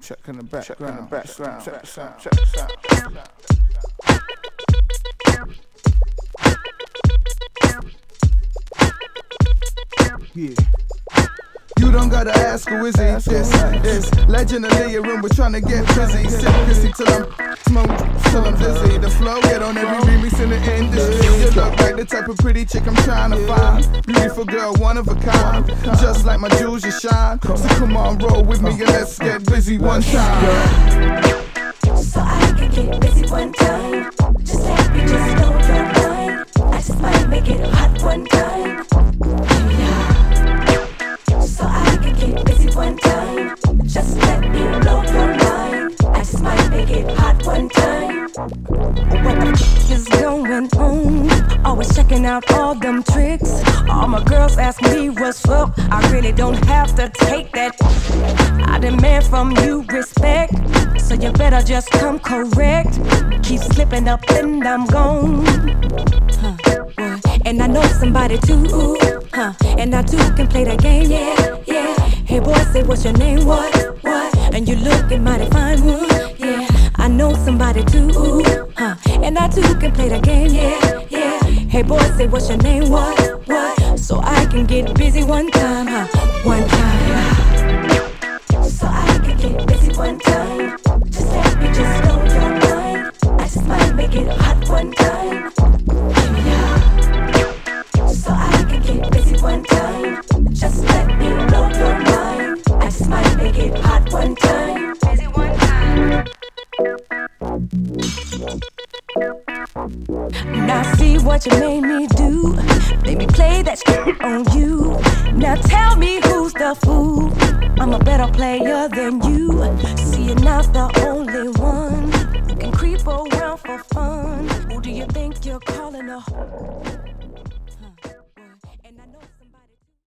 Check in the background. Check the sound. Check the sound. Yeah. You don't gotta ask who is he. This is legend of Leah room. We're trying to get busy. Sip pissy till I'm smoke, till I'm dizzy. The flow get on every remix in the industry. You look like the type of pretty chick I'm trying to find. Beautiful girl, one of a kind. Just like my jewels, you shine. So come on, roll with me and let's get busy one time. So I can get busy one time. Just let me just know your mind. I just might make it hot one time. So I can get busy one time. Just let me blow your mind. I just might make it hot one time. What the f is going on? Always checking out all them tricks. All my girls ask me what's up. I really don't have to take that. I demand from you respect, so you better just come correct. Keep slipping up and I'm gone. And I know somebody too, and I too can play the game. Yeah. Hey boy, say what's your name? What? And you looking mighty fine. Yeah. I know somebody too, and I too can play the game. Yeah. Hey boy, say what's your name? What? So I can get busy one time, one time. So I can get busy one time. Just let me just know your mind. I just might make it hot one time. So I can get busy one time. Just let me blow your mind. I just might make it hot one time. Busy one time. Now see what you made me do. Made me play that shit on you. Now tell me who's the fool. I'm a better player than you. See, you're not the only one who can creep around for fun. Who do you think you're calling a